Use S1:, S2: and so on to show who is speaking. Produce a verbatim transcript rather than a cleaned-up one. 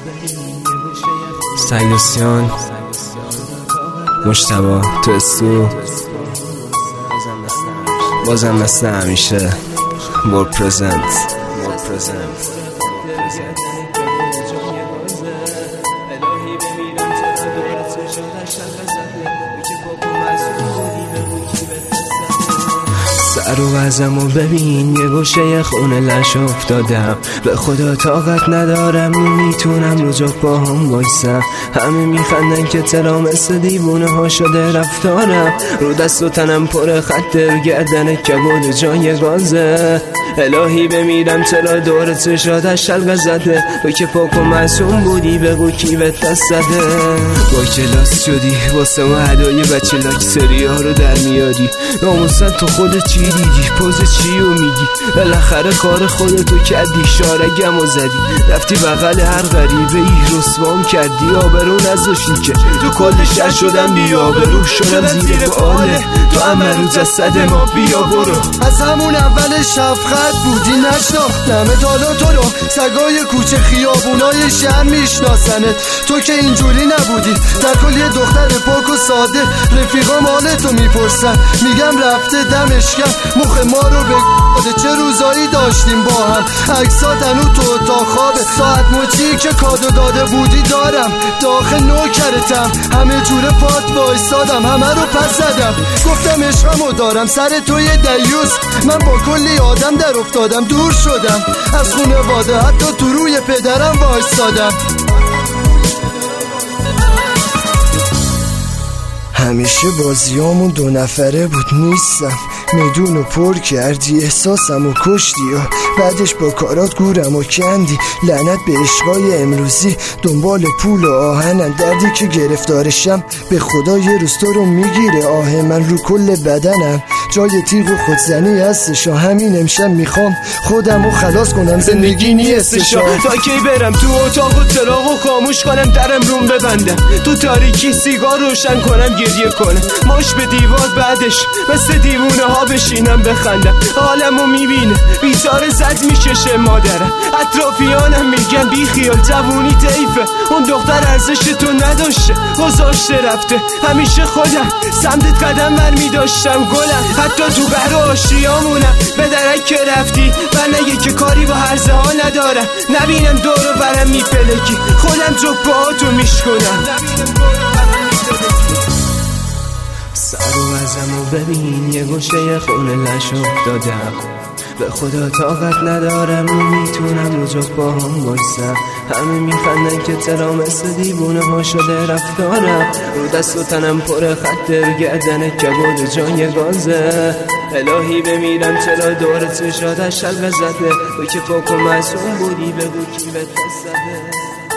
S1: سیدوسیان مجتبی تو استو بازم مثل همیشه مور پرزنت مور پرزنت سر و وزمو ببین یه گوشه خونه لش افتادم، به خدا طاقت ندارم نمیتونم رو جا پاهم وایسم. همه میخندن که ترا مثل دیوونه ها شده رفتارم، رو دست و تنم پر خط گردن کبود جای گازه. الهی بمیرم چرا دور چشاتش شلق زده، تو که پاک و معصوم بودی بگو کی به دست زده. با کلاس شدی واسه ما هدای بچه لاکسری ها رو در میاری، ناموسن تو خودت چی دیدی پوز چی رو میگی؟ بالاخره کار خودتو کردی شارگم و زدی، رفتی بغل هر غریبه ای رسوام کردی، آبرو نذاشتی که تو کل شهر شدم بی آبرو شدم زیر باله تو همه رو جسد ما بیا برو.
S2: از همون اول شفقت بودی نشناختم حالا تو رو سگای کوچه خیابونای شهر میشناسنت، تو که اینجوری نبودی در کل یه دختر پاک و ساده. رفیقام حالتو میپرسن میگم رفته دمشکم مخ ما رو بگاده، چه روزایی داشتیم با هم عکسات هنو تو اتاق خوابه. ساعت مچی که کادو داده بودی دارم داخل نوکرتم، همه جوره پات وایسادم همه رو پس زدم، گفتم عشقمو دارم سر توی دیوس. من با کلی آدم در افتادم دور شدم از خونواده، حتی تو روی پدرم وایسادم. همیشه بازیامون دو نفره بود نیستم، میدون و پر کردی احساسم و کشتی و بعدش با کارات گورم و کندی. لعنت به عشقای امروزی دنبال پول و آهنن، دردی که گرفتارشم به خدا یه روز تو رو میگیره آه من رو کل بدنم، جای تیغ و خودزنی هستشا. همین امشب میخوام خودم رو خلاص کنم زندگی نیستشا.
S1: تا کی برم تو اتاق و چراغ و خاموش کنم درم روم ببندم، تو تاریکی سیگار روشن کنم گریه کنم، ماش به دیوار بعدش مثل دیوونه ها بشینم بخندم. حالمو میبینه بیچاره زد میکشه مادرم، اطرافیانم میگن بی خیال جوونی طیفه، اون دختر ارزش تو نداشته گذاشته رفته. همیشه خودم سمتت قدم بر میداشتم گلم، حتی تو بر آشیامونم به درک که رفتی و نگه که کاری با هرزه ها ندارم. نبینم دورو برم میپلکی خودم جو باهاتو میشکنم. سر و وزمو ببین یه گوشه خونه لش افتادم، به خدا طاقت ندارم نمیتونم رو جا پاهم وایسم. همه میخندن که ترا مثل دیوونه ها شده رفتارم، رو دست و تنم پر خط گردن کبود جای گازه. الهی بمیرم چرا دور چشاتش شلق زده، تو که پاک و معصوم بودی بگو کی به دست زده.